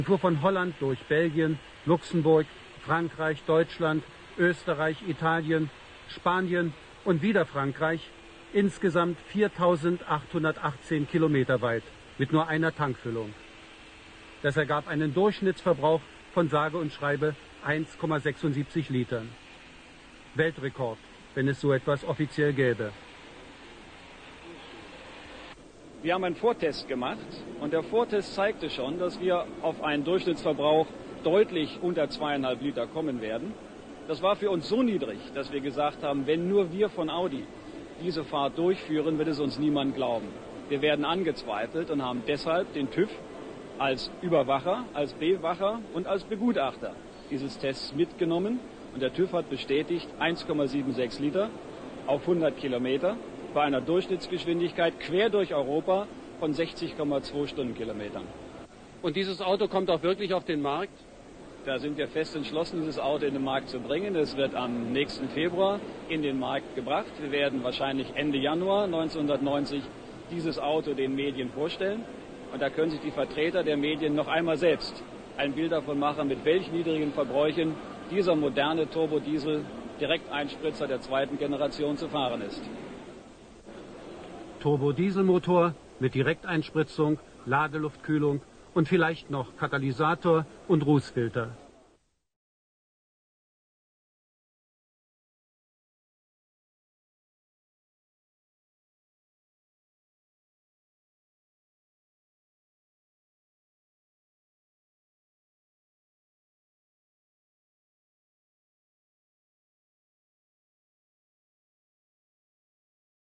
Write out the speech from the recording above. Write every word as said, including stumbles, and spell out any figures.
Ich fuhr von Holland durch Belgien, Luxemburg, Frankreich, Deutschland, Österreich, Italien, Spanien und wieder Frankreich, insgesamt viertausendachthundertachtzehn Kilometer weit, mit nur einer Tankfüllung. Das ergab einen Durchschnittsverbrauch von sage und schreibe eins Komma sechsundsiebzig Litern. Weltrekord, wenn es so etwas offiziell gäbe. Wir haben einen Vortest gemacht und der Vortest zeigte schon, dass wir auf einen Durchschnittsverbrauch deutlich unter zweieinhalb Liter kommen werden. Das war für uns so niedrig, dass wir gesagt haben, wenn nur wir von Audi diese Fahrt durchführen, wird es uns niemand glauben. Wir werden angezweifelt und haben deshalb den TÜV als Überwacher, als Bewacher und als Begutachter dieses Tests mitgenommen. Und der TÜV hat bestätigt eins Komma sechsundsiebzig Liter auf hundert Kilometer bei einer Durchschnittsgeschwindigkeit quer durch Europa von sechzig Komma zwei Stundenkilometern. Und dieses Auto kommt auch wirklich auf den Markt? Da sind wir fest entschlossen, dieses Auto in den Markt zu bringen. Es wird am nächsten Februar in den Markt gebracht. Wir werden wahrscheinlich Ende Januar neunzehnhundertneunzig dieses Auto den Medien vorstellen. Und da können sich die Vertreter der Medien noch einmal selbst ein Bild davon machen, mit welch niedrigen Verbräuchen dieser moderne Turbodiesel Direkteinspritzer der zweiten Generation zu fahren ist. Turbodieselmotor mit Direkteinspritzung, Ladeluftkühlung und vielleicht noch Katalysator und Rußfilter.